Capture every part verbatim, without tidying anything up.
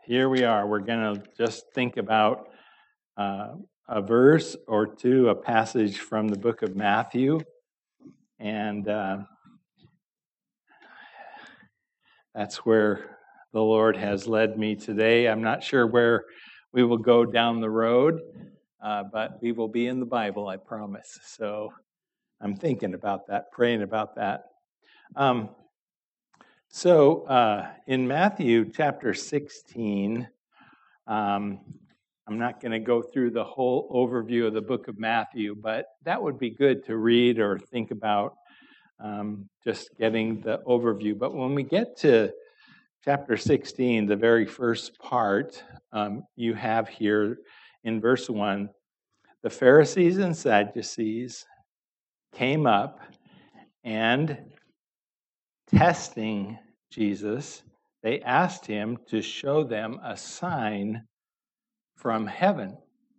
here we are. We're going to just think about uh, a verse or two, a passage from the book of Matthew. And uh, that's where the Lord has led me today. I'm not sure where we will go down the road, uh, but we will be in the Bible, I promise. So I'm thinking about that, praying about that. Um, so uh, in Matthew chapter sixteen, um, I'm not going to go through the whole overview of the book of Matthew, but that would be good to read or think about, um, just getting the overview. But when we get to chapter sixteen, the very first part, um, you have here in verse one, the Pharisees and Sadducees came up and testing Jesus, they asked him to show them a sign from heaven.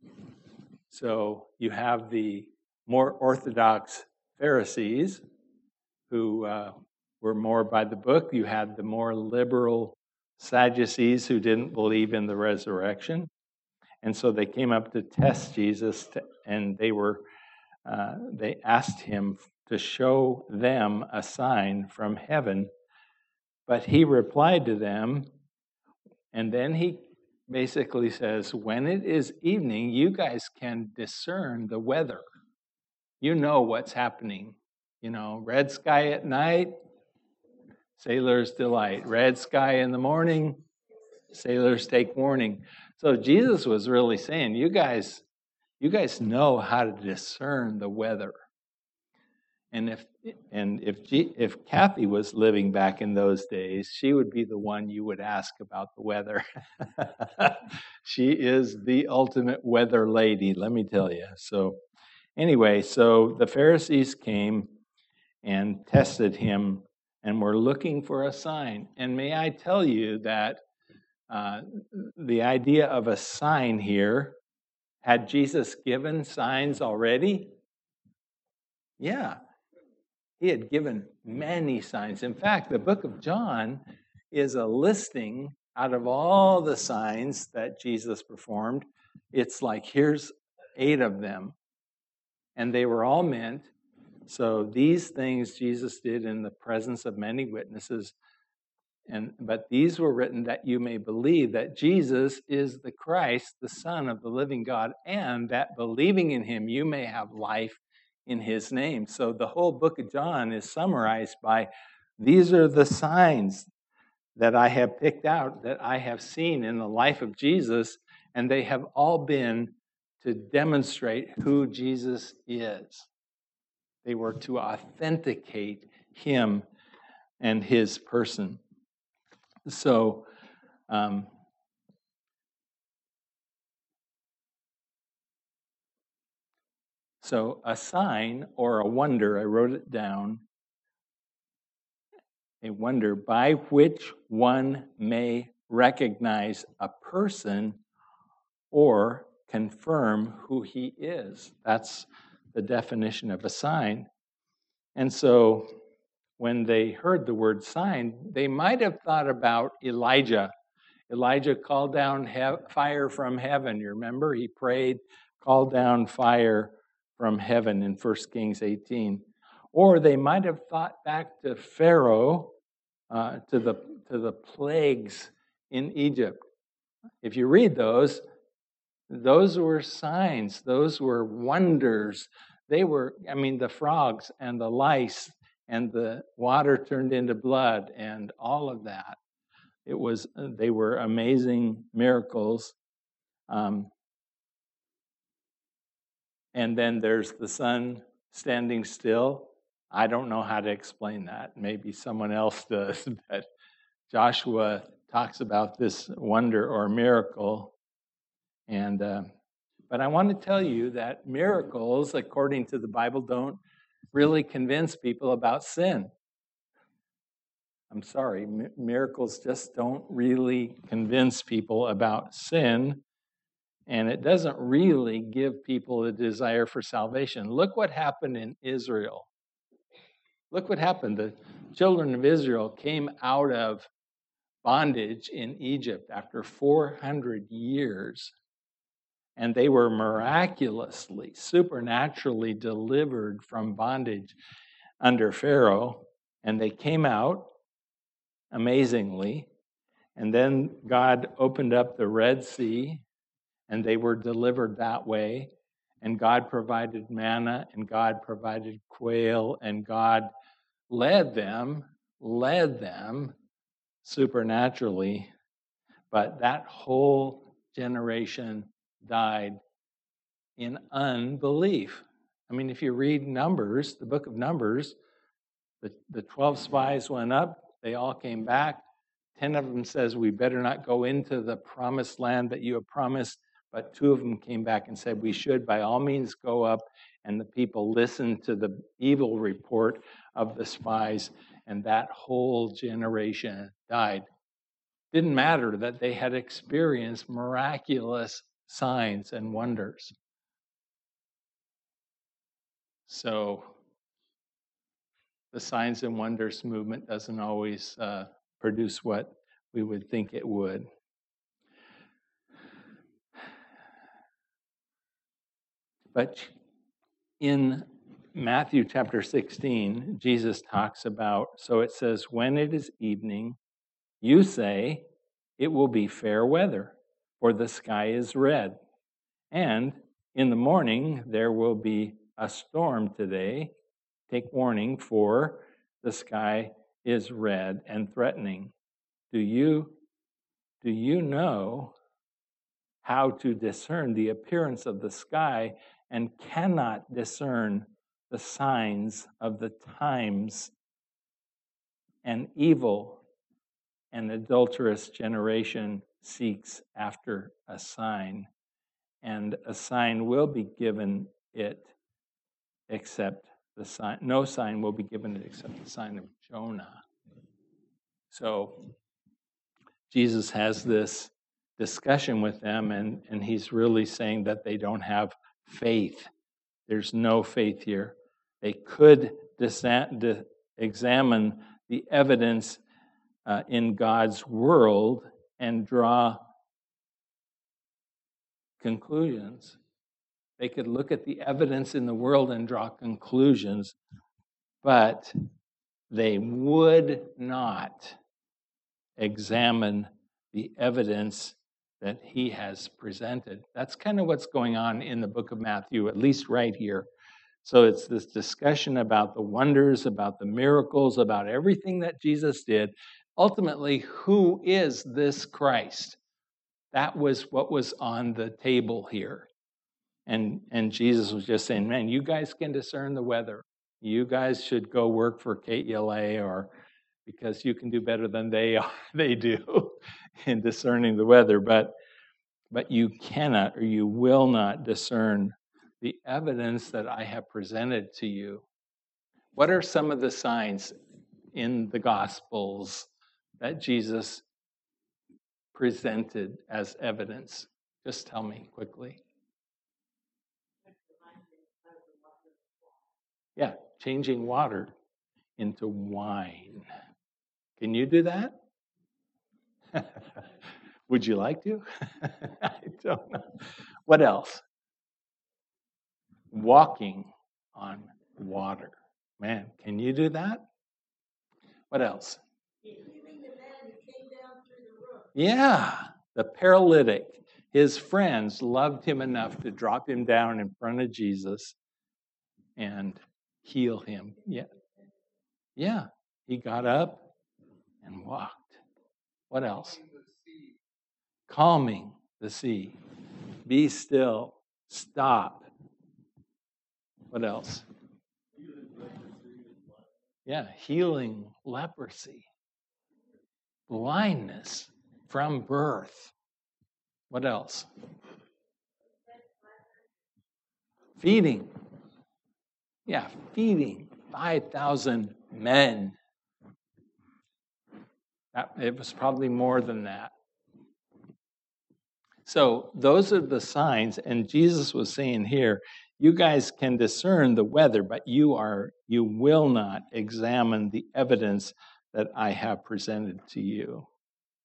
So you have the more orthodox Pharisees who uh, were more by the book. You had the more liberal Sadducees who didn't believe in the resurrection. And so they came up to test Jesus, to, and they were uh, they asked him to show them a sign from heaven. But he replied to them, and then he basically says, when it is evening, you guys can discern the weather. You know what's happening. You know, red sky at night, sailor's delight. Red sky in the morning, sailors take warning. So Jesus was really saying, you guys, you guys know how to discern the weather. And if and if G, if Kathy was living back in those days, she would be the one you would ask about the weather. She is the ultimate weather lady, let me tell you. So anyway, so the Pharisees came and tested him and were looking for a sign. And may I tell you that uh, the idea of a sign here, had Jesus given signs already? Yeah. He had given many signs. In fact, the book of John is a listing out of all the signs that Jesus performed. It's like, here's eight of them. And they were all meant. So these things Jesus did in the presence of many witnesses. And but these were written that you may believe that Jesus is the Christ, the Son of the living God, and that believing in him you may have life in his name. So the whole book of John is summarized by, these are the signs that I have picked out, that I have seen in the life of Jesus, and they have all been to demonstrate who Jesus is. They were to authenticate him and his person. So, um, so a sign or a wonder, I wrote it down, a wonder by which one may recognize a person or confirm who he is. That's the definition of a sign. And so when they heard the word sign, they might have thought about Elijah. Elijah called down he- fire from heaven. You remember? He prayed, called down fire from heaven in First Kings eighteen. Or they might have thought back to Pharaoh, uh, to the to the plagues in Egypt. If you read those, those were signs. Those were wonders. They were, I mean, the frogs and the lice and the water turned into blood and all of that. It was, they were amazing miracles. Um, and then there's the sun standing still. I don't know how to explain that. Maybe someone else does, but Joshua talks about this wonder or miracle. And, uh, but I want to tell you that miracles, according to the Bible, don't really convince people about sin. I'm sorry, mi- miracles just don't really convince people about sin, and it doesn't really give people a desire for salvation. Look what happened in Israel. Look what happened. The children of Israel came out of bondage in Egypt after four hundred years. And they were miraculously, supernaturally delivered from bondage under Pharaoh. And they came out amazingly. And then God opened up the Red Sea, and they were delivered that way. And God provided manna, and God provided quail, and God led them, led them supernaturally. But that whole generation died in unbelief. I mean, if you read Numbers, the book of Numbers, the, the twelve spies went up, they all came back. Ten of them says, we better not go into the promised land that you have promised. But two of them came back and said, we should by all means go up. And the people listened to the evil report of the spies, and that whole generation died. Didn't matter that they had experienced miraculous signs and wonders. So the signs and wonders movement doesn't always uh, produce what we would think it would. But in Matthew chapter sixteen, Jesus talks about, so it says, when it is evening, you say, it will be fair weather, for the sky is red. And in the morning, there will be a storm today. Take warning, for the sky is red and threatening. Do you, do you know how to discern the appearance of the sky and cannot discern the signs of the times? An evil and adulterous generation seeks after a sign, and a sign will be given it except the sign. No sign will be given it except the sign of Jonah. So Jesus has this discussion with them, and, and he's really saying that they don't have faith. There's no faith here. They could disa- de- examine the evidence uh, in God's world and draw conclusions. They could look at the evidence in the world and draw conclusions, but they would not examine the evidence that he has presented. That's kind of what's going on in the book of Matthew, at least right here. So it's this discussion about the wonders, about the miracles, about everything that Jesus did. Ultimately, who is this Christ? That was what was on the table here. And, and Jesus was just saying, man, you guys can discern the weather. You guys should go work for K E L A, or because you can do better than they are, they do in discerning the weather. But, but you cannot, or you will not discern the evidence that I have presented to you. What are some of the signs in the Gospels that Jesus presented as evidence? Just tell me quickly. Yeah, changing water into wine. Can you do that? Would you like to? I don't know. What else? Walking on water. Man, can you do that? What else? Yeah, the paralytic. His friends loved him enough to drop him down in front of Jesus and heal him. Yeah. Yeah. He got up and walked. What else? Calming the sea. Be still. Stop. What else? Yeah, healing leprosy. Blindness from birth. What else? Feeding. Yeah, feeding five thousand men. That, it was probably more than that. So those are the signs, and Jesus was saying here, you guys can discern the weather, but you are you will not examine the evidence that I have presented to you.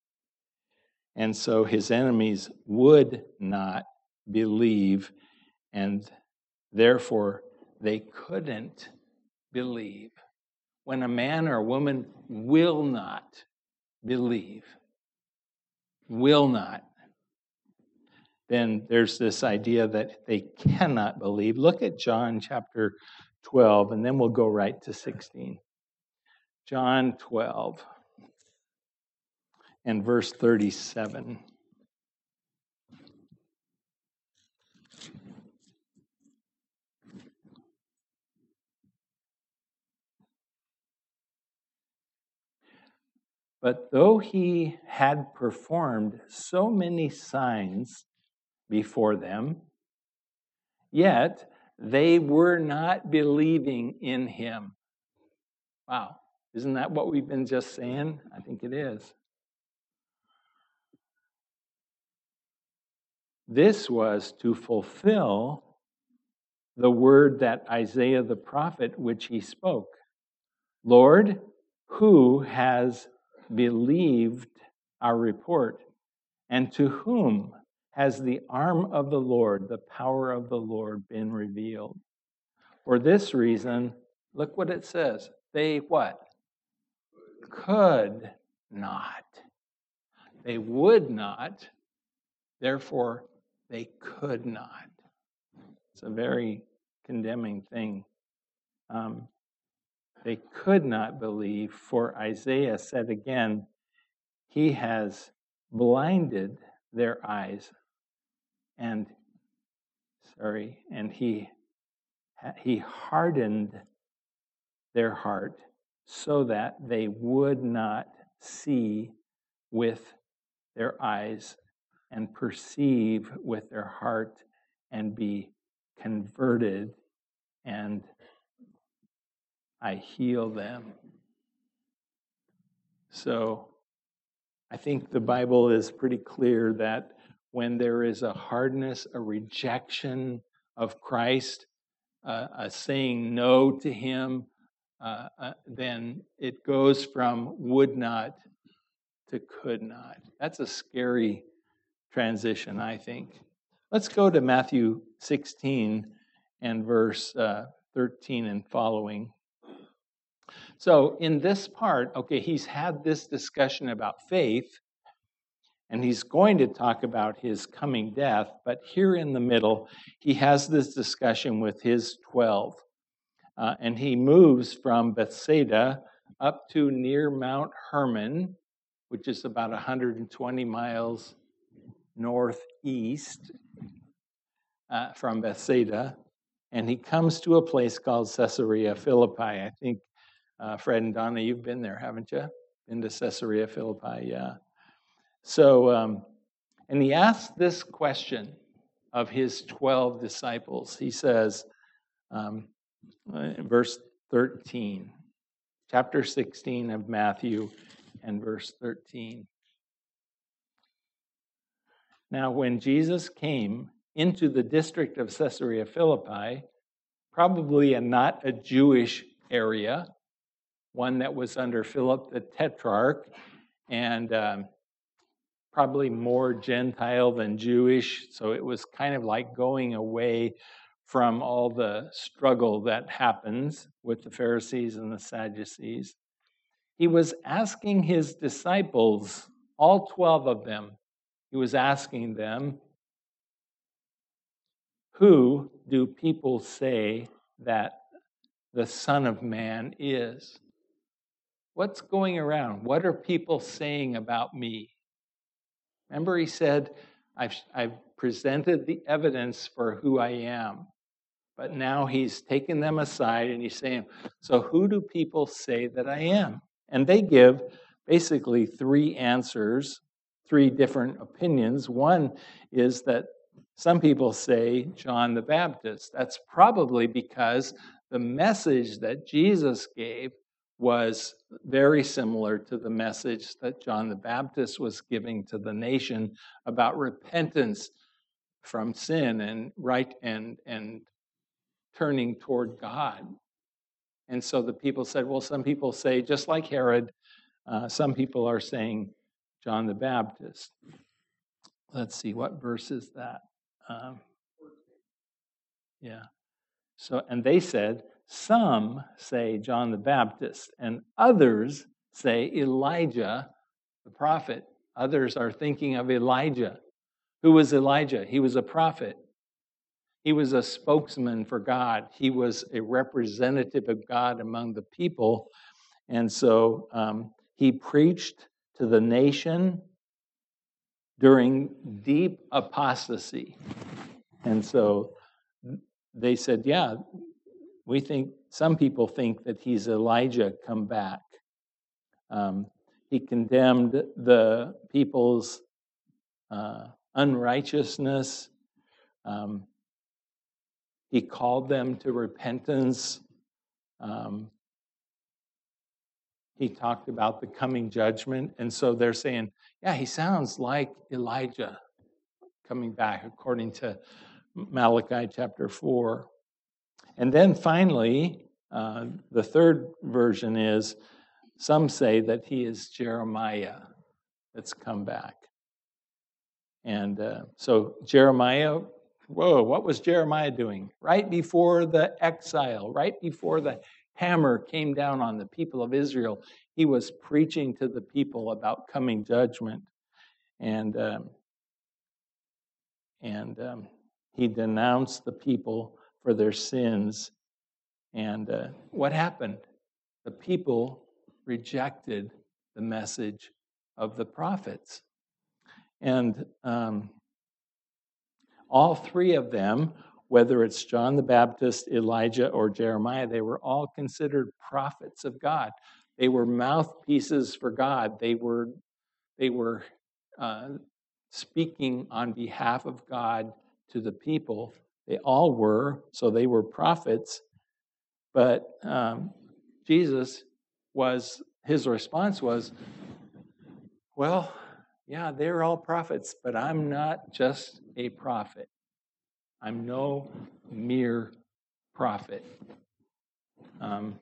And so his enemies would not believe, and therefore they couldn't believe. When a man or a woman will not believe, will not, then there's this idea that they cannot believe. Look at John chapter twelve, and then we'll go right to sixteen. John twelve and verse thirty-seven. But though he had performed so many signs before them, yet they were not believing in him. Wow, isn't that what we've been just saying? I think it is. This was to fulfill the word that Isaiah the prophet, which he spoke. Lord, who has believed our report, and to whom has the arm of the Lord, the power of the Lord, been revealed? For this reason, look what it says. They what? Could not. They would not. Therefore, they could not. It's a very condemning thing. Um, they could not believe, for Isaiah said again, he has blinded their eyes, and sorry, and he he hardened their heart so that they would not see with their eyes and perceive with their heart and be converted, and I heal them. So I think the Bible is pretty clear that when there is a hardness, a rejection of Christ, uh, a saying no to him, uh, uh, then it goes from would not to could not. That's a scary transition, I think. Let's go to Matthew sixteen and verse uh, thirteen and following. So in this part, okay, he's had this discussion about faith, and he's going to talk about his coming death, but here in the middle, he has this discussion with his twelve. Uh, and he moves from Bethsaida up to near Mount Hermon, which is about one hundred twenty miles northeast uh, from Bethsaida. And he comes to a place called Caesarea Philippi. I think, uh, Fred and Donna, you've been there, haven't you? Been to Caesarea Philippi, yeah. So, um, and he asks this question of his twelve disciples. He says, um, verse thirteen, chapter sixteen of Matthew and verse thirteen. Now, when Jesus came into the district of Caesarea Philippi, probably a, not a Jewish area, one that was under Philip the Tetrarch, and um, probably more Gentile than Jewish, so it was kind of like going away from all the struggle that happens with the Pharisees and the Sadducees. He was asking his disciples, all twelve of them, he was asking them, who do people say that the Son of Man is? What's going around? What are people saying about me? Remember, he said, I've, I've presented the evidence for who I am. But now he's taken them aside and he's saying, so who do people say that I am? And they give basically three answers, three different opinions. One is that some people say John the Baptist. That's probably because the message that Jesus gave was very similar to the message that John the Baptist was giving to the nation about repentance from sin and right and and turning toward God. And so the people said, well, some people say, just like Herod, uh, some people are saying John the Baptist. let's see, what verse is that? Um, yeah. So, and they said, some say John the Baptist, and others say Elijah, the prophet. Others are thinking of Elijah. Who was Elijah? He was a prophet. He was a spokesman for God. He was a representative of God among the people. And so um, he preached to the nation during deep apostasy. And so they said, yeah, we think, some people think that he's Elijah come back. Um, he condemned the people's uh, unrighteousness. Um, he called them to repentance. Um, he talked about the coming judgment. And so they're saying, yeah, he sounds like Elijah coming back, according to Malachi chapter four. And then finally, uh, the third version is, some say that he is Jeremiah that's come back. And uh, so Jeremiah, whoa, what was Jeremiah doing? Right before the exile, right before the hammer came down on the people of Israel, he was preaching to the people about coming judgment. And, um, and um, he denounced the people for their sins. And uh, what happened? The people rejected the message of the prophets. And um, all three of them, whether it's John the Baptist, Elijah, or Jeremiah, they were all considered prophets of God. They were mouthpieces for God. They were, they were uh, speaking on behalf of God to the people. They all were, so they were prophets. But um, Jesus was, his response was, well, yeah, they're all prophets, but I'm not just a prophet. I'm no mere prophet. Um,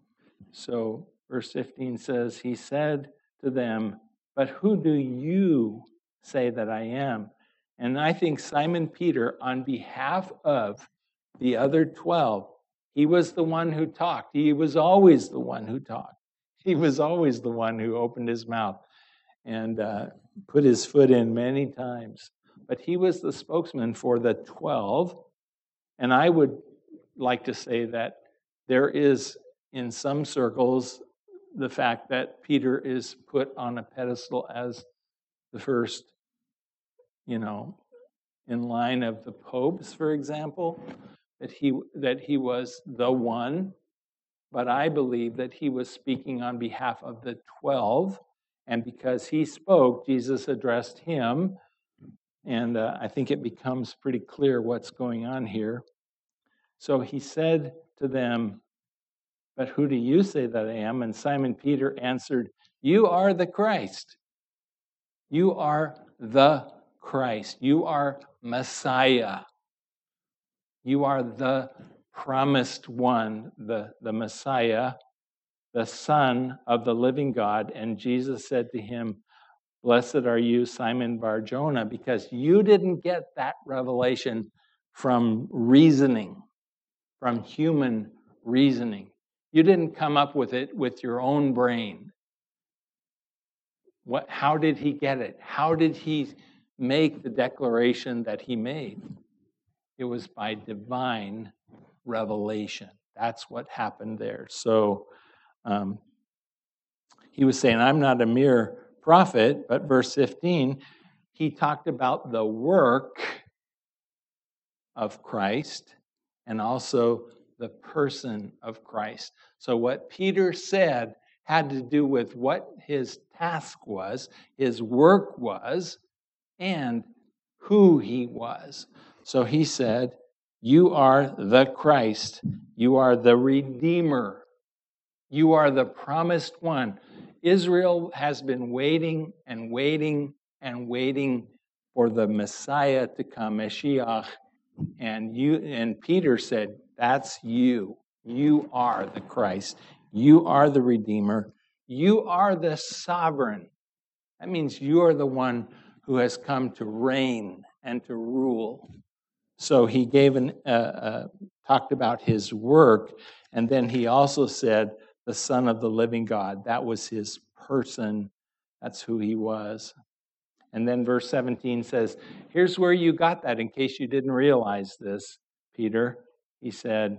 so verse fifteen says, he said to them, but who do you say that I am? And I think Simon Peter, on behalf of the other twelve, he was the one who talked. He was always the one who talked. He was always the one who opened his mouth and uh, put his foot in many times. But he was the spokesman for the twelve. And I would like to say that there is, in some circles, the fact that Peter is put on a pedestal as the first, you know, in line of the popes, for example, that he that he was the one. But I believe that he was speaking on behalf of the twelve. And because he spoke, Jesus addressed him. And uh, I think it becomes pretty clear what's going on here. So he said to them, but who do you say that I am? And Simon Peter answered, you are the Christ. You are the Christ. You are Messiah. You are the promised one, the, the Messiah, the Son of the living God. And Jesus said to him, blessed are you, Simon Bar-Jonah, because you didn't get that revelation from reasoning, from human reasoning. You didn't come up with it with your own brain. What? How did he get it? How did he make the declaration that he made? It was by divine revelation. That's what happened there. So um, he was saying, I'm not a mere prophet, but verse fifteen, he talked about the work of Christ and also the person of Christ. So what Peter said had to do with what his task was, his work was, and who he was. So he said, you are the Christ. You are the Redeemer. You are the promised one. Israel has been waiting and waiting and waiting for the Messiah to come, Mashiach. And you and Peter said, that's you. You are the Christ. You are the Redeemer. You are the sovereign. That means you are the one who has come to reign and to rule. So he gave an uh, uh, talked about his work, and then he also said the Son of the living God. That was his person. That's who he was. And then verse seventeen says, here's where you got that in case you didn't realize this, Peter. He said,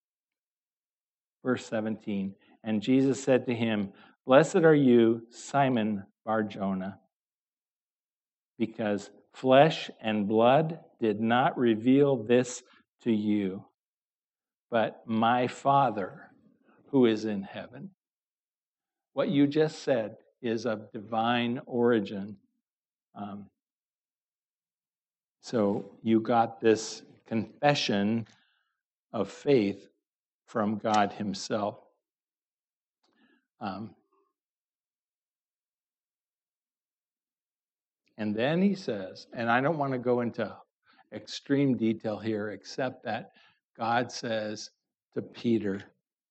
verse seventeen, and Jesus said to him, blessed are you, Simon Bar-Jonah, because flesh and blood did not reveal this to you, but my Father who is in heaven. What you just said is of divine origin. Um, so you got this confession of faith from God himself. Um, and then he says, and I don't want to go into extreme detail here, except that God says to Peter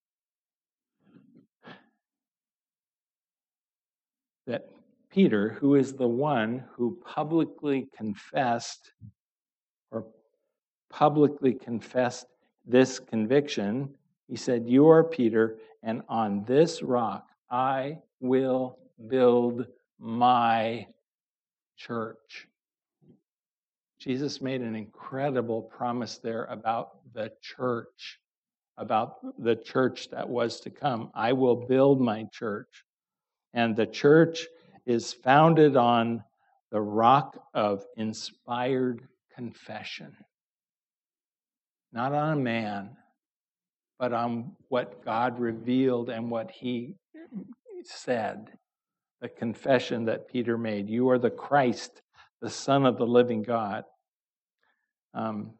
that Peter, who is the one who publicly confessed or publicly confessed this conviction, he said, you are Peter, and on this rock I will build my church. Jesus made an incredible promise there about the church, about the church that was to come. I will build my church. And the church is founded on the rock of inspired confession. Not on a man, but on what God revealed and what he said. The confession that Peter made. You are the Christ, the Son of the living God. Um,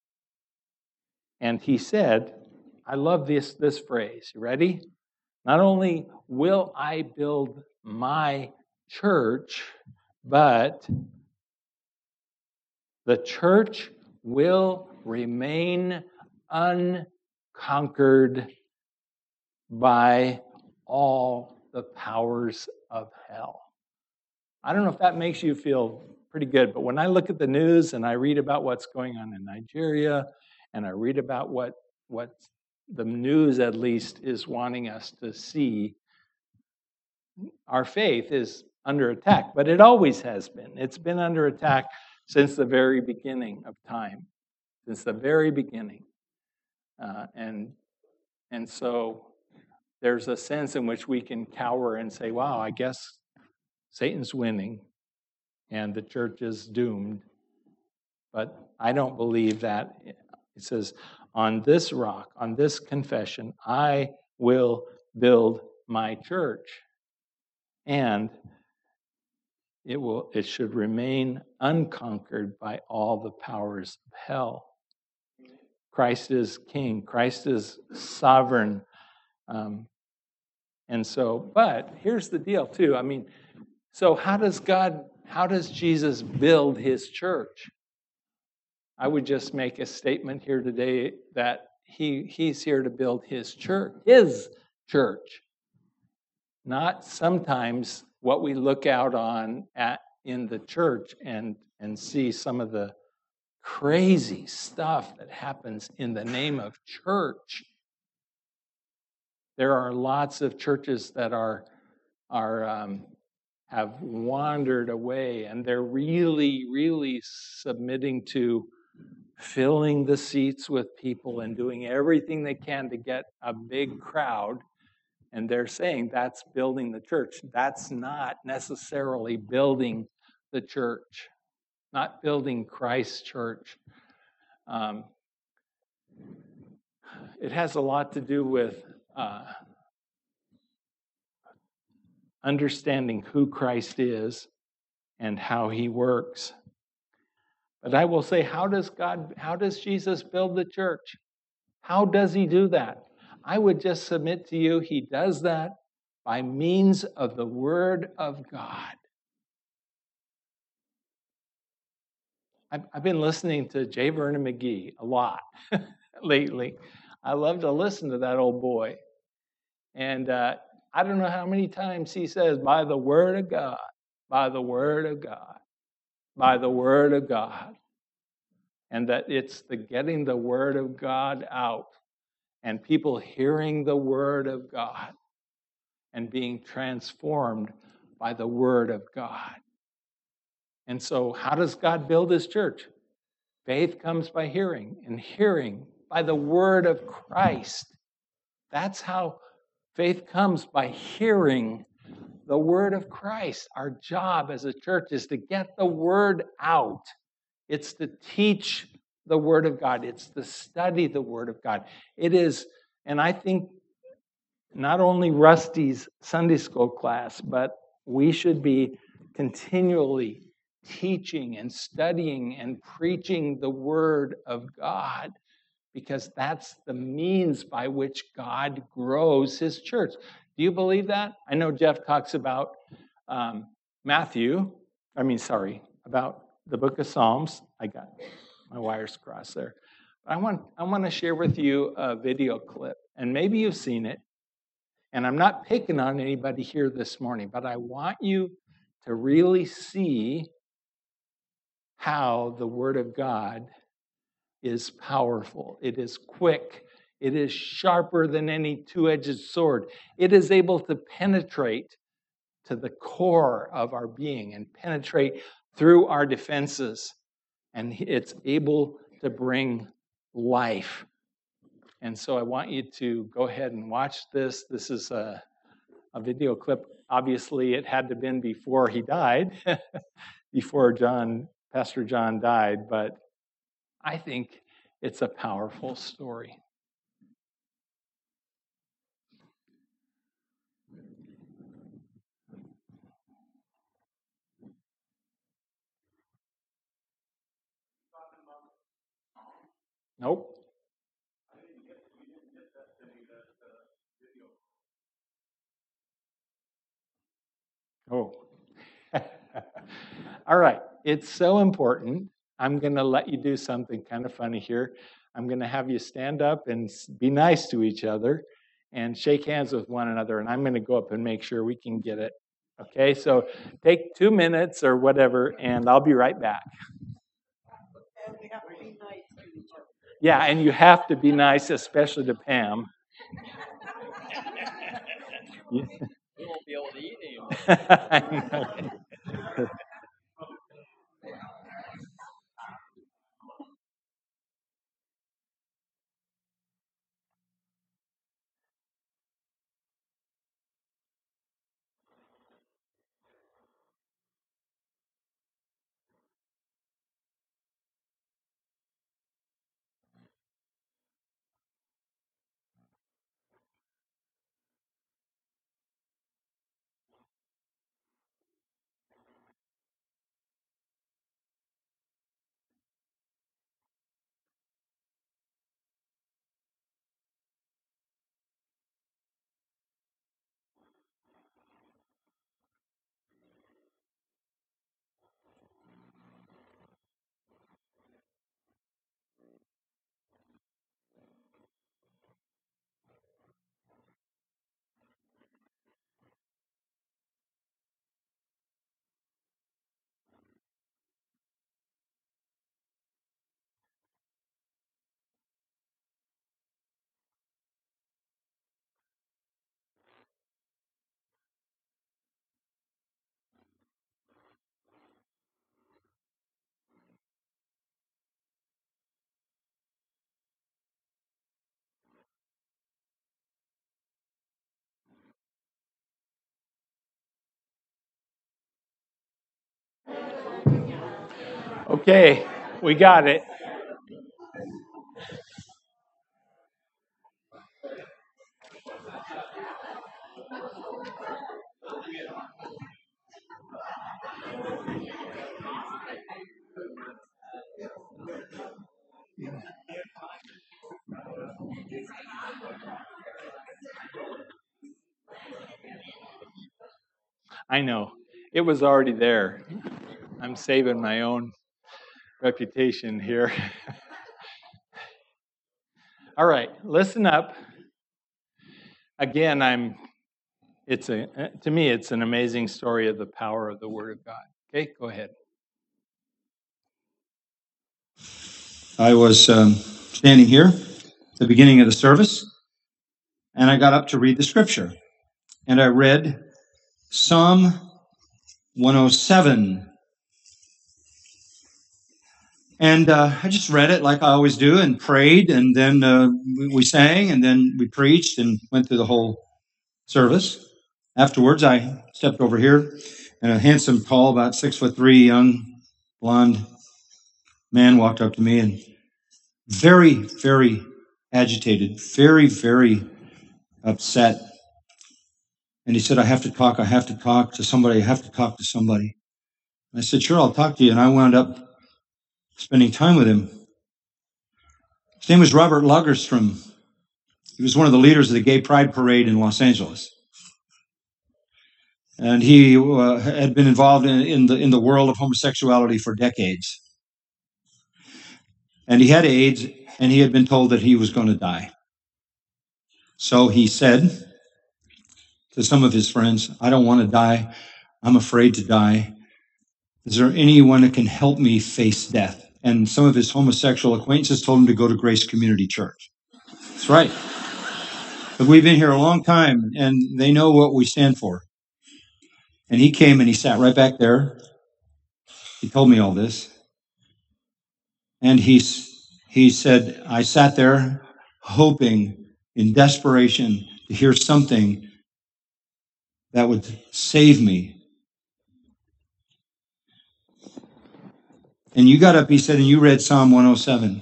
and he said, I love this, this phrase. You ready? Not only will I build my church, but the church will remain unconquered by all the powers of hell. I don't know if that makes you feel pretty good, but when I look at the news and I read about what's going on in Nigeria, and I read about what, what the news at least is wanting us to see, our faith is under attack, but it always has been. It's been under attack since the very beginning of time, since the very beginning. Uh, and, and so there's a sense in which we can cower and say, wow, I guess Satan's winning and the church is doomed. But I don't believe that. It says, on this rock, on this confession, I will build my church. And it will it should remain unconquered by all the powers of hell. Christ is king. Christ is sovereign. Um, and so, but here's the deal too. I mean, so how does God, how does Jesus build his church? I would just make a statement here today that he he's here to build his church, his church. Not sometimes what we look out on at in the church and, and see some of the crazy stuff that happens in the name of church. There are lots of churches that are are um, have wandered away, and they're really, really submitting to filling the seats with people and doing everything they can to get a big crowd. And they're saying that's building the church. That's not necessarily building the church, not building Christ's church. Um, it has a lot to do with uh, understanding who Christ is and how he works. But I will say, how does God, how does Jesus build the church? How does he do that? I would just submit to you, he does that by means of the Word of God. I've, I've been listening to J. Vernon McGee a lot lately. I love to listen to that old boy. And uh, I don't know how many times he says, by the Word of God, by the Word of God. by the Word of God. And that it's the getting the Word of God out and people hearing the Word of God and being transformed by the Word of God. And so how does God build His church? Faith comes by hearing, and hearing by the Word of Christ. That's how faith comes, by hearing the Word of Christ. Our job as a church is to get the Word out. It's to teach the Word of God. It's to study the Word of God. It is, and I think not only Rusty's Sunday school class, but we should be continually teaching and studying and preaching the Word of God, because that's the means by which God grows His church. Do you believe that? I know Jeff talks about um, Matthew, I mean, sorry, about the book of Psalms. I got my wires crossed there. I want, I want to share with you a video clip, and maybe you've seen it, and I'm not picking on anybody here this morning, but I want you to really see how the Word of God is powerful. It is quick. It is sharper than any two-edged sword. It is able to penetrate to the core of our being and penetrate through our defenses. And it's able to bring life. And so I want you to go ahead and watch this. This is a, a video clip. Obviously, it had to have been before he died, before John, Pastor John died, but I think it's a powerful story. Nope. Oh. All right. It's so important. I'm going to let you do something kind of funny here. I'm going to have you stand up and be nice to each other and shake hands with one another. And I'm going to go up and make sure we can get it. Okay? So take two minutes or whatever, and I'll be right back. And we have to be nice to each other. Yeah, and you have to be nice, especially to Pam. We won't be able to eat anymore. I know. Okay, we got it. I know. It was already there. I'm saving my own reputation here. All right, listen up. Again, I'm it's a to me it's an amazing story of the power of the Word of God. Okay, go ahead. I was um, standing here at the beginning of the service, and I got up to read the scripture. And I read Psalm one oh seven. And uh, I just read it like I always do and prayed, and then uh, we, we sang, and then we preached and went through the whole service. Afterwards, I stepped over here, and a handsome, tall, about six foot three, young, blonde man walked up to me and very, very agitated, very, very upset. And he said, I have to talk, I have to talk to somebody, I have to talk to somebody. And I said, sure, I'll talk to you. And I wound up spending time with him. His name was Robert Lagerstrom. He was one of the leaders of the Gay Pride Parade in Los Angeles. And he uh, had been involved in, in, the, in the world of homosexuality for decades. And he had AIDS, and he had been told that he was going to die. So he said to some of his friends, I don't want to die. I'm afraid to die. Is there anyone that can help me face death? And some of his homosexual acquaintances told him to go to Grace Community Church. That's right. But we've been here a long time, and they know what we stand for. And he came and he sat right back there. He told me all this. And he, he said, I sat there hoping in desperation to hear something that would save me. And you got up, he said, and you read Psalm one oh seven.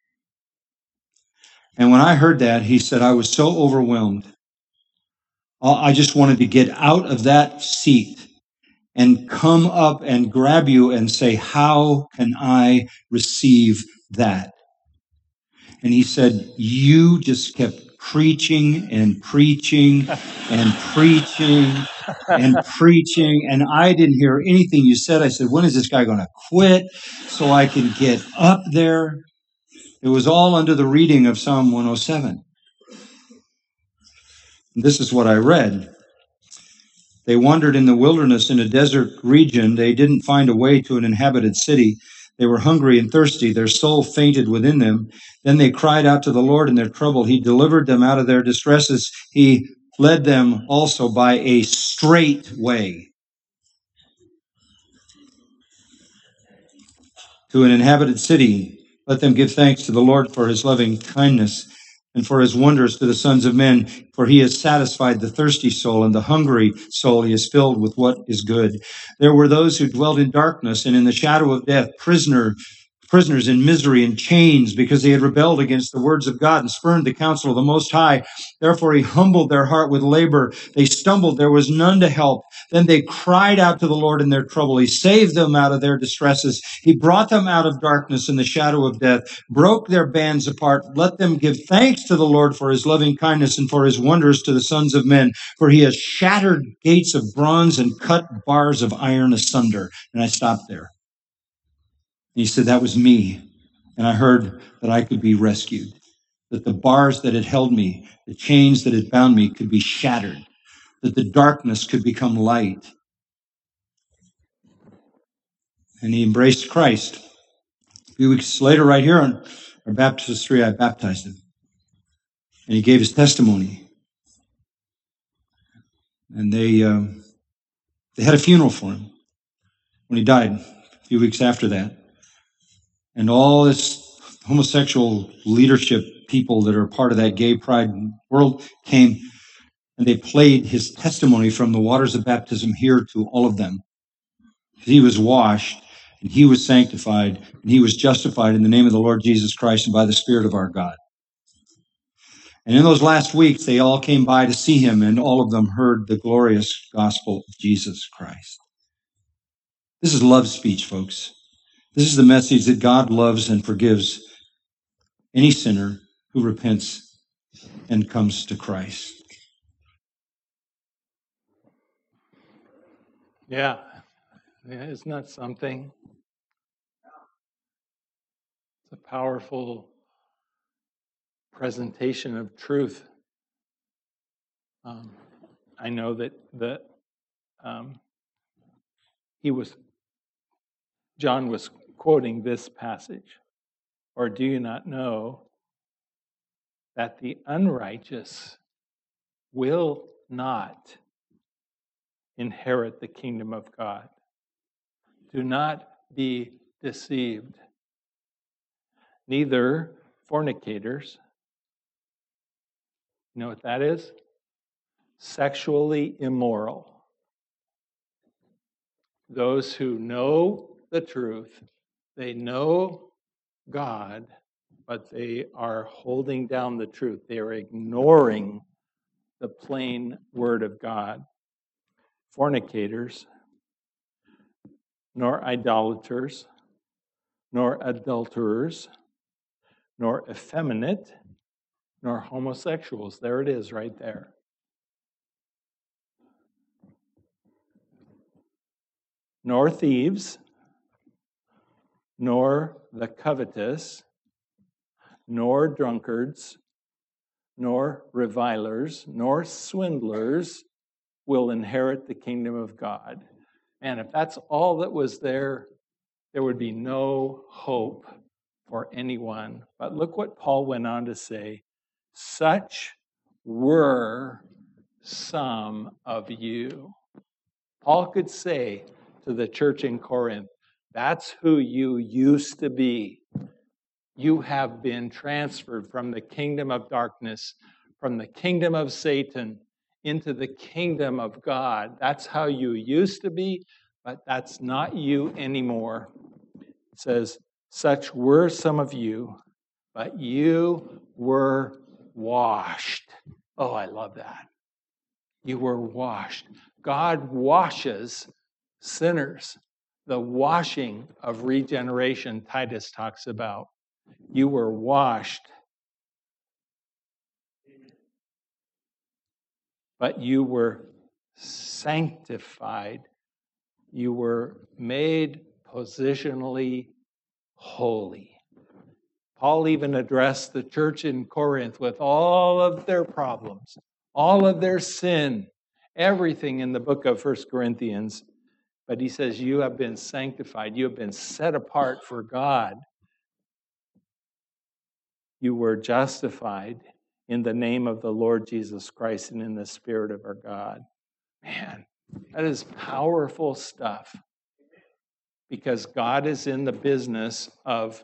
And when I heard that, he said, I was so overwhelmed. I just wanted to get out of that seat and come up and grab you and say, how can I receive that? And he said, you just kept preaching and preaching and preaching and preaching. And I didn't hear anything you said. I said, when is this guy going to quit so I can get up there? It was all under the reading of Psalm one oh seven. This is what I read. They wandered in the wilderness in a desert region. They didn't find a way to an inhabited city. They were hungry and thirsty. Their soul fainted within them. Then they cried out to the Lord in their trouble. He delivered them out of their distresses. He led them also by a straight way to an inhabited city. Let them give thanks to the Lord for his loving kindness and for his wonders to the sons of men, for he has satisfied the thirsty soul, and the hungry soul he has filled with what is good. There were those who dwelt in darkness and in the shadow of death, prisoner, prisoners in misery and chains, because they had rebelled against the words of God and spurned the counsel of the Most High. Therefore he humbled their heart with labor. They stumbled, there was none to help. Then they cried out to the Lord in their trouble. He saved them out of their distresses. He brought them out of darkness and the shadow of death, broke their bands apart. Let them give thanks to the Lord for his loving kindness and for his wonders to the sons of men. For he has shattered gates of bronze and cut bars of iron asunder. And I stopped there. He said, that was me. And I heard that I could be rescued, that the bars that had held me, the chains that had bound me could be shattered, that the darkness could become light. And he embraced Christ. A few weeks later, right here on our baptistry, I baptized him. And he gave his testimony. And they, um, they had a funeral for him when he died a few weeks after that. And all this homosexual leadership people that are part of that gay pride world came and they played his testimony from the waters of baptism here to all of them. He was washed and he was sanctified and he was justified in the name of the Lord Jesus Christ and by the Spirit of our God. And in those last weeks, they all came by to see him, and all of them heard the glorious gospel of Jesus Christ. This is love speech, folks. This is the message that God loves and forgives any sinner who repents and comes to Christ. Yeah. Yeah, isn't that something? It's a powerful presentation of truth. Um, I know that that um, he was, John was quoting this passage, Or do you not know that the unrighteous will not inherit the kingdom of God? Do not be deceived. Neither fornicators, you know what that is? Sexually immoral. Those who know the truth, they know God, but they are holding down the truth. They are ignoring the plain word of God. Fornicators, nor idolaters, nor adulterers, nor effeminate, nor homosexuals. There it is right there. Nor thieves, nor the covetous, nor drunkards, nor revilers, nor swindlers will inherit the kingdom of God. And if that's all that was there, there would be no hope for anyone. But look what Paul went on to say. Such were some of you. Paul could say to the church in Corinth, that's who you used to be. You have been transferred from the kingdom of darkness, from the kingdom of Satan, into the kingdom of God. That's how you used to be, but that's not you anymore. It says, such were some of you, but you were washed. Oh, I love that. You were washed. God washes sinners. The washing of regeneration, Titus talks about. You were washed. But you were sanctified. You were made positionally holy. Paul even addressed the church in Corinth with all of their problems, all of their sin, everything in the book of First Corinthians. But he says, you have been sanctified. You have been set apart for God. You were justified in the name of the Lord Jesus Christ and in the Spirit of our God. Man, that is powerful stuff. Because God is in the business of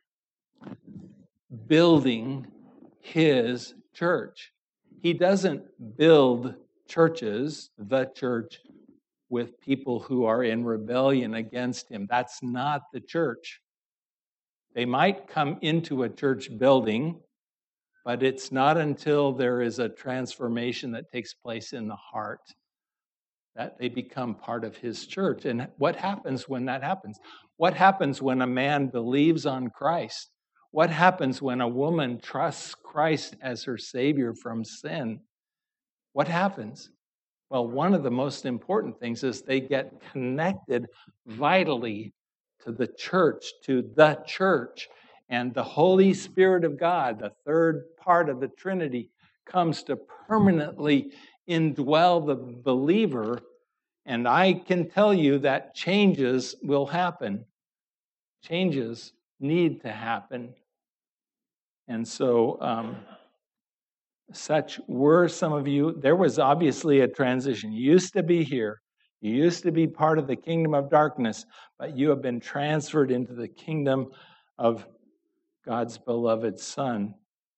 building his church. He doesn't build churches, the church, with people who are in rebellion against him. That's not the church. They might come into a church building, but it's not until there is a transformation that takes place in the heart that they become part of his church. And what happens when that happens? What happens when a man believes on Christ? What happens when a woman trusts Christ as her Savior from sin? What happens? Well, one of the most important things is they get connected vitally to the church, to the church. And the Holy Spirit of God, the third part of the Trinity, comes to permanently indwell the believer. And I can tell you that changes will happen. Changes need to happen. And so, um, such were some of you. There was obviously a transition. You used to be here. You used to be part of the kingdom of darkness, but you have been transferred into the kingdom of God's beloved Son.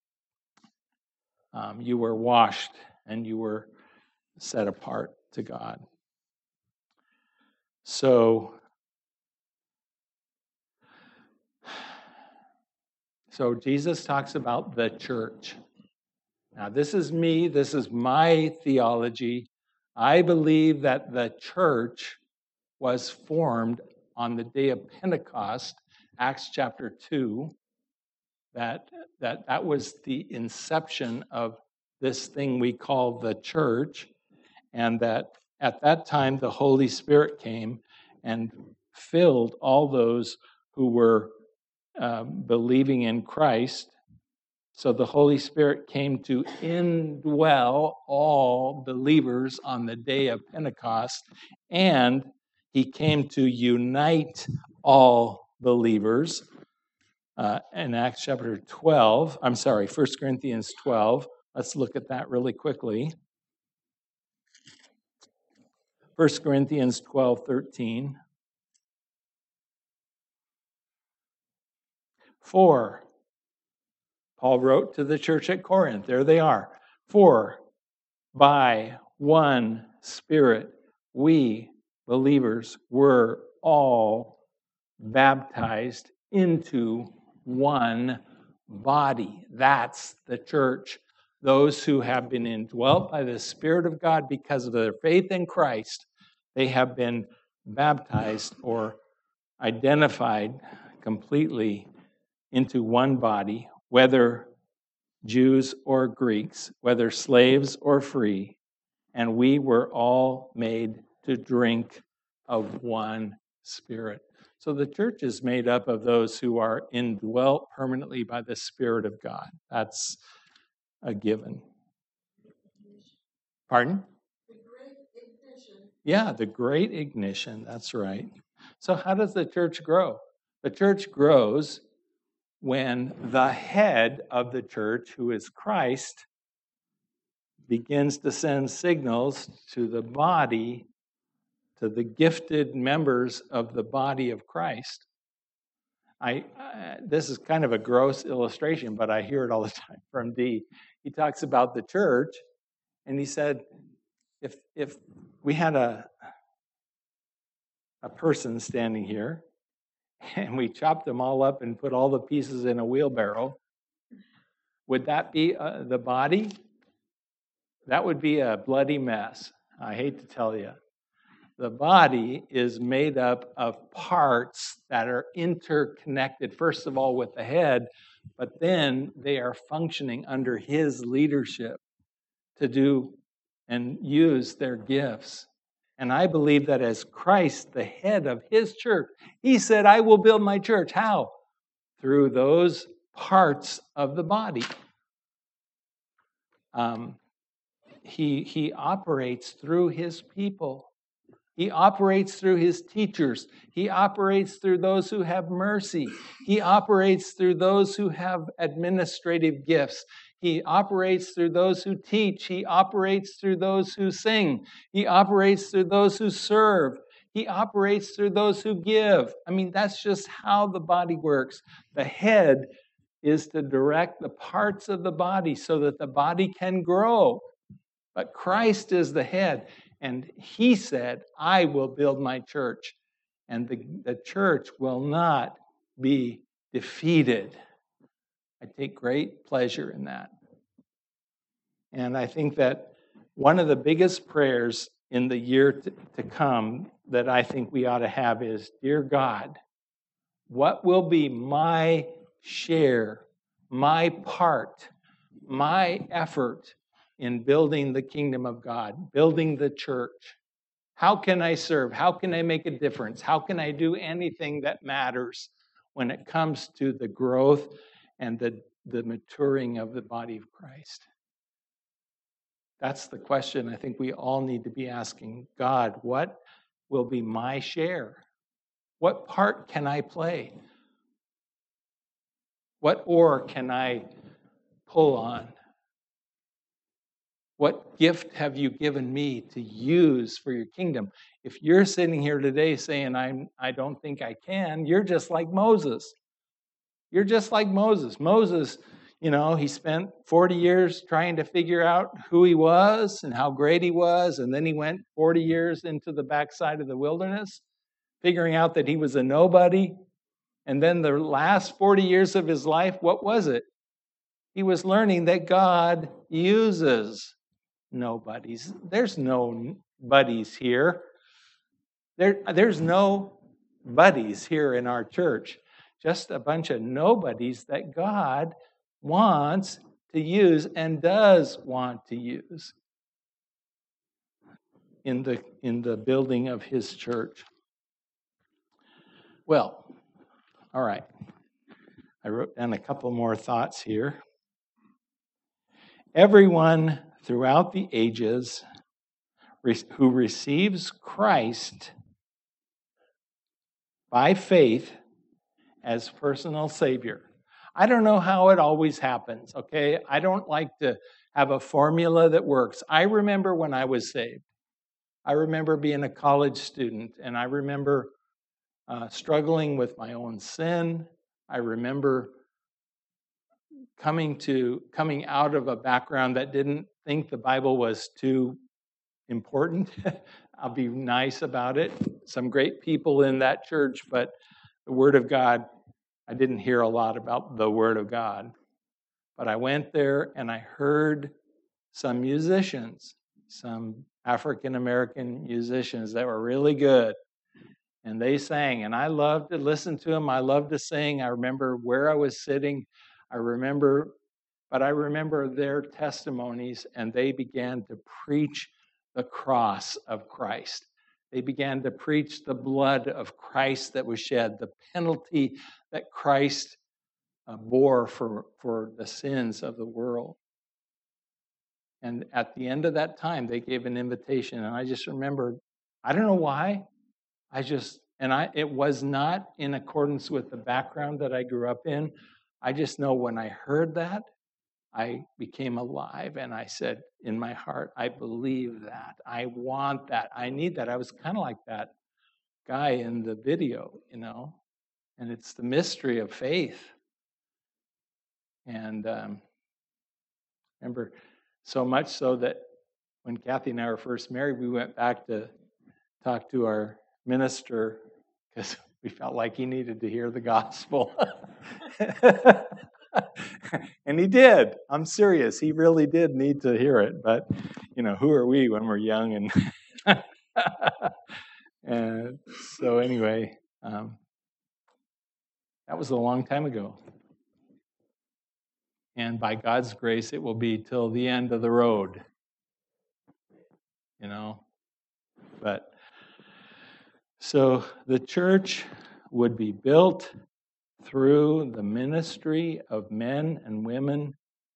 Um, you were washed and you were set apart to God. So, so Jesus talks about the church. Now, this is me. This is my theology. I believe that the church was formed on the day of Pentecost, Acts chapter two. That, that that was the inception of this thing we call the church, and that at that time the Holy Spirit came and filled all those who were uh, believing in Christ. So the Holy Spirit came to indwell all believers on the day of Pentecost, and he came to unite all believers. uh, in Acts chapter twelve. I'm sorry, First Corinthians twelve. Let's look at that really quickly. First Corinthians twelve, thirteen. For, Paul wrote to the church at Corinth, there they are. For, by one Spirit, we believers were all baptized into one body. That's the church. Those who have been indwelt by the Spirit of God because of their faith in Christ, they have been baptized or identified completely into one body, whether Jews or Greeks, whether slaves or free, and we were all made to drink of one Spirit. So the church is made up of those who are indwelt permanently by the Spirit of God. That's a given. Pardon? The great ignition. Yeah, the great ignition. That's right. So how does the church grow? The church grows when the head of the church, who is Christ, begins to send signals to the body, to the gifted members of the body of Christ. I, uh, this is kind of a gross illustration, but I hear it all the time from Dee. He talks about the church, and he said, if if we had a a person standing here, and we chopped them all up and put all the pieces in a wheelbarrow, would that be uh, the body? That would be a bloody mess. I hate to tell you. The body is made up of parts that are interconnected, first of all, with the head, but then they are functioning under his leadership to do and use their gifts. And I believe that as Christ, the head of his church, he said, I will build my church. How? Through those parts of the body. Um, he, he operates through his people. He operates through his teachers. He operates through those who have mercy. He operates through those who have administrative gifts. He operates through those who teach. He operates through those who sing. He operates through those who serve. He operates through those who give. I mean, that's just how the body works. The head is to direct the parts of the body so that the body can grow. But Christ is the head. And he said, I will build my church. And the, the church will not be defeated. I take great pleasure in that. And I think that one of the biggest prayers in the year to, to come that I think we ought to have is, Dear God, what will be my share, my part, my effort in building the kingdom of God, building the church? How can I serve? How can I make a difference? How can I do anything that matters when it comes to the growth and the, the maturing of the body of Christ? That's the question I think we all need to be asking. God, what will be my share? What part can I play? What oar can I pull on? What gift have you given me to use for your kingdom? If you're sitting here today saying, I'm, I don't think I can, you're just like Moses. You're just like Moses. Moses, you know, he spent forty years trying to figure out who he was and how great he was, and then he went forty years into the backside of the wilderness, figuring out that he was a nobody. And then the last forty years of his life, what was it? He was learning that God uses nobodies. There's no buddies here. There, there's no buddies here in our church. Just a bunch of nobodies that God wants to use and does want to use in the, in the building of his church. Well, all right. I wrote down a couple more thoughts here. Everyone throughout the ages who receives Christ by faith as personal Savior. I don't know how it always happens, okay? I don't like to have a formula that works. I remember when I was saved. I remember being a college student, and I remember uh, struggling with my own sin. I remember coming to coming out of a background that didn't think the Bible was too important. I'll be nice about it. Some great people in that church, but the Word of God, I didn't hear a lot about the Word of God. But I went there and I heard some musicians, some African American musicians that were really good. And they sang, and I loved to listen to them. I loved to sing. I remember where I was sitting. I remember, but I remember their testimonies, and they began to preach the cross of Christ. They began to preach the blood of Christ that was shed, the penalty that Christ uh, bore for, for the sins of the world. And at the end of that time, they gave an invitation, and I just remember, I don't know why, I just, and I, it was not in accordance with the background that I grew up in. I just know when I heard that, I became alive, and I said in my heart, I believe that. I want that. I need that. I was kind of like that guy in the video, you know, and it's the mystery of faith. And um, remember, so much so that when Kathy and I were first married, we went back to talk to our minister because we felt like he needed to hear the gospel. And he did. I'm serious. He really did need to hear it. But, you know, who are we when we're young? And, and so anyway, um, that was a long time ago. And by God's grace, it will be till the end of the road. You know? But, so the church would be built through the ministry of men and women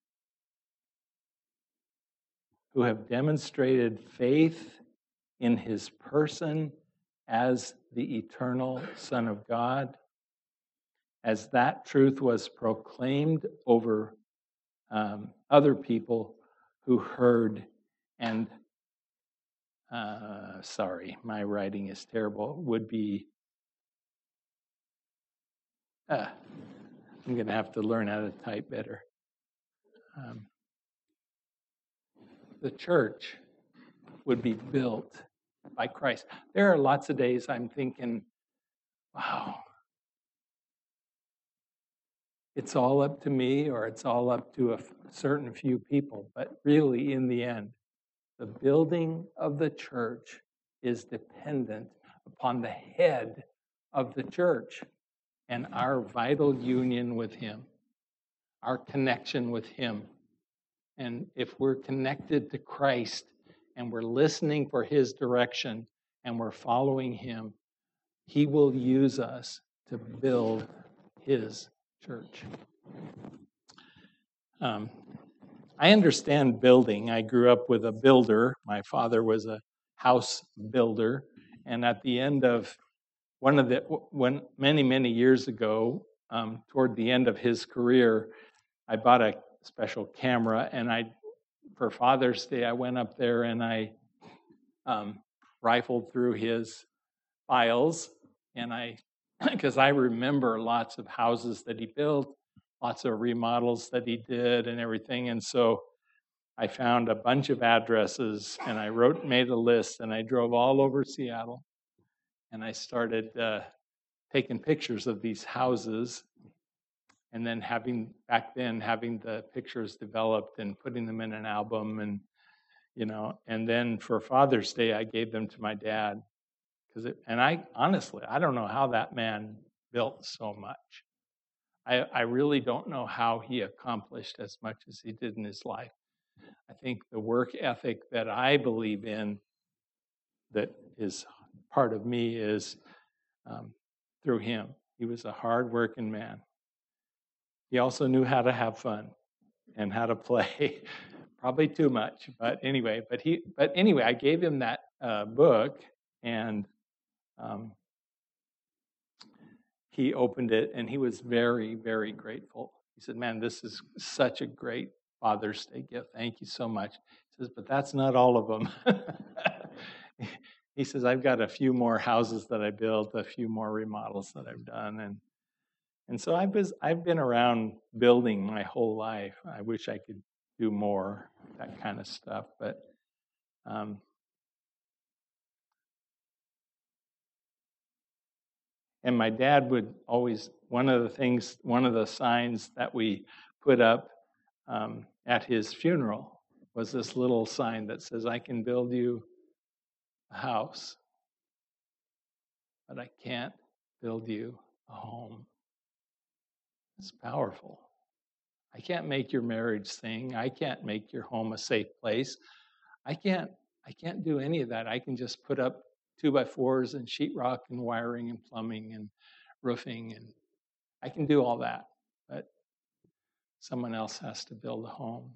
who have demonstrated faith in his person as the eternal Son of God, as that truth was proclaimed over um, other people who heard and, uh, sorry, my writing is terrible, would be Uh, I'm going to have to learn how to type better. Um, the church would be built by Christ. There are lots of days I'm thinking, wow, it's all up to me or it's all up to a certain few people. But really, in the end, the building of the church is dependent upon the head of the church and our vital union with him, our connection with him. And if we're connected to Christ and we're listening for his direction and we're following him, he will use us to build his church. Um, I understand building. I grew up with a builder. My father was a house builder. And at the end of one of the, when many, many years ago, um, toward the end of his career, I bought a special camera, and I, for Father's Day, I went up there and I um, rifled through his files, and I, because I remember lots of houses that he built, lots of remodels that he did, and everything, and so I found a bunch of addresses, and I wrote, made a list, and I drove all over Seattle, and I started uh, taking pictures of these houses. And then having, back then, having the pictures developed and putting them in an album, and, you know, and then for Father's Day, I gave them to my dad. Cause it, and I, honestly, I don't know how that man built so much. I, I really don't know how he accomplished as much as he did in his life. I think the work ethic that I believe in, that is part of me, is um, through him. He was a hard-working man. He also knew how to have fun and how to play, probably too much, but anyway. But he, but anyway, I gave him that uh, book, and um, he opened it and he was very, very grateful. He said, man, this is such a great Father's Day gift. Thank you so much. He says, but that's not all of them. He says, I've got a few more houses that I built, a few more remodels that I've done. And and so I've been, I've been around building my whole life. I wish I could do more, that kind of stuff. But um, and my dad would always, one of the things, one of the signs that we put up um, at his funeral was this little sign that says, I can build you a house, but I can't build you a home. It's powerful. I can't make your marriage sing. I can't make your home a safe place. I can't, I can't do any of that. I can just put up two by fours and sheetrock and wiring and plumbing and roofing, and I can do all that, but someone else has to build a home.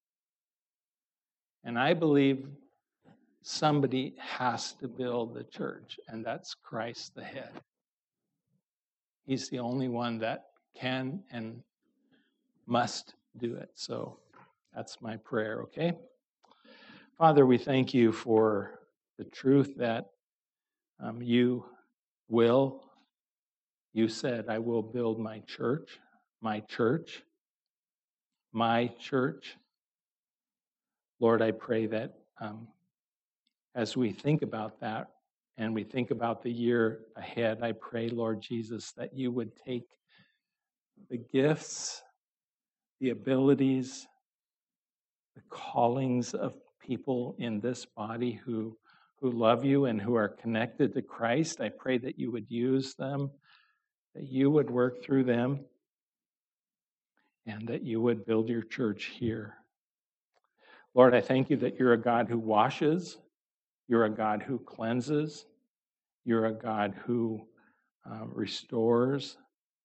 And I believe somebody has to build the church, and that's Christ the head. He's the only one that can and must do it. So that's my prayer, okay? Father, we thank you for the truth that um, you will. You said, I will build my church, my church, my church. Lord, I pray that um, as we think about that and we think about the year ahead, I pray, Lord Jesus, that you would take the gifts, the abilities, the callings of people in this body who, who love you and who are connected to Christ. I pray that you would use them, that you would work through them, and that you would build your church here. Lord, I thank you that you're a God who washes, you're a God who cleanses, you're a God who uh, restores.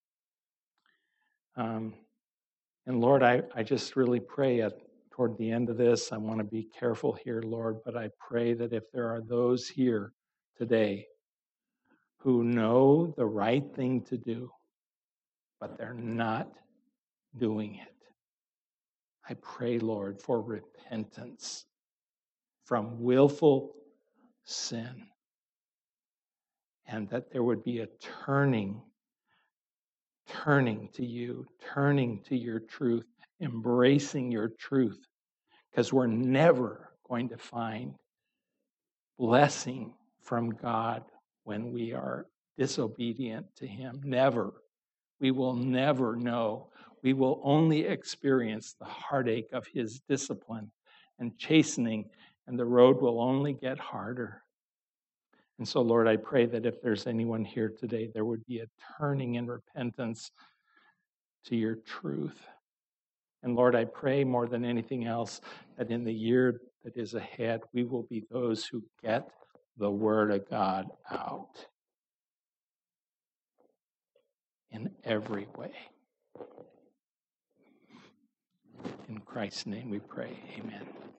Um, and Lord, I, I just really pray at toward the end of this, I want to be careful here, Lord, but I pray that if there are those here today who know the right thing to do, but they're not doing it, I pray, Lord, for repentance from willful sin, and that there would be a turning, turning to you, turning to your truth, embracing your truth, because we're never going to find blessing from God when we are disobedient to him. Never. We will never know. We will only experience the heartache of his discipline and chastening, and the road will only get harder. And so, Lord, I pray that if there's anyone here today, there would be a turning in repentance to your truth. And Lord, I pray more than anything else that in the year that is ahead, we will be those who get the Word of God out in every way. In Christ's name we pray. Amen.